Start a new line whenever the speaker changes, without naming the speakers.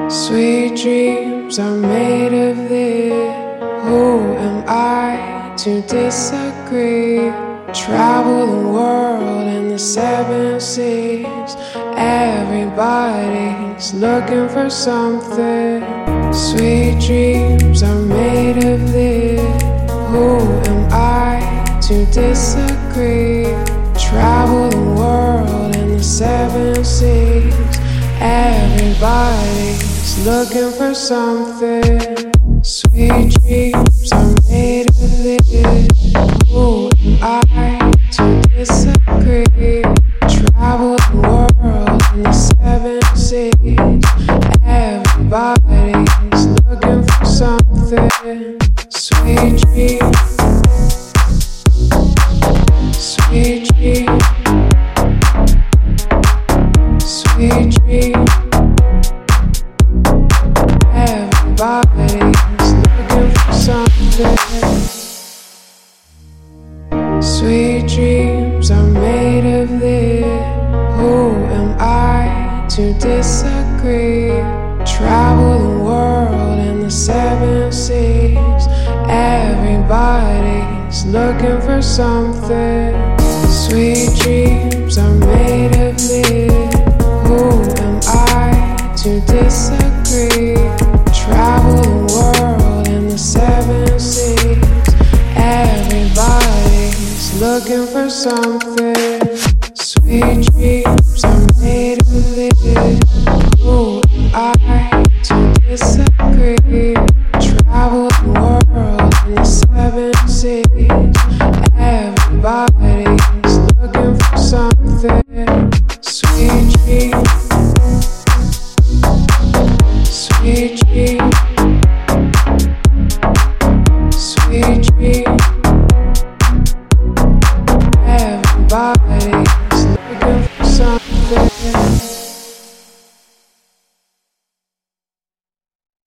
Sweet dreams are made of this. Who am I to disagree? Travel the world and the seven seas. Everybody's looking for something. Sweet dreams are made of this. Who am I to disagree? Travel the world and the seven seas. Everybody's looking for something. Sweet dreams are made of this. Who am I to disagree? Travel the world in the seven seas. Everybody's looking for something. Sweet dreams. Sweet dreams. Sweet dreams. Everybody's looking for something. Sweet dreams are made of this. Who am I to disagree? Travel the world in the seven seas. Everybody's looking for something. Sweet dreams.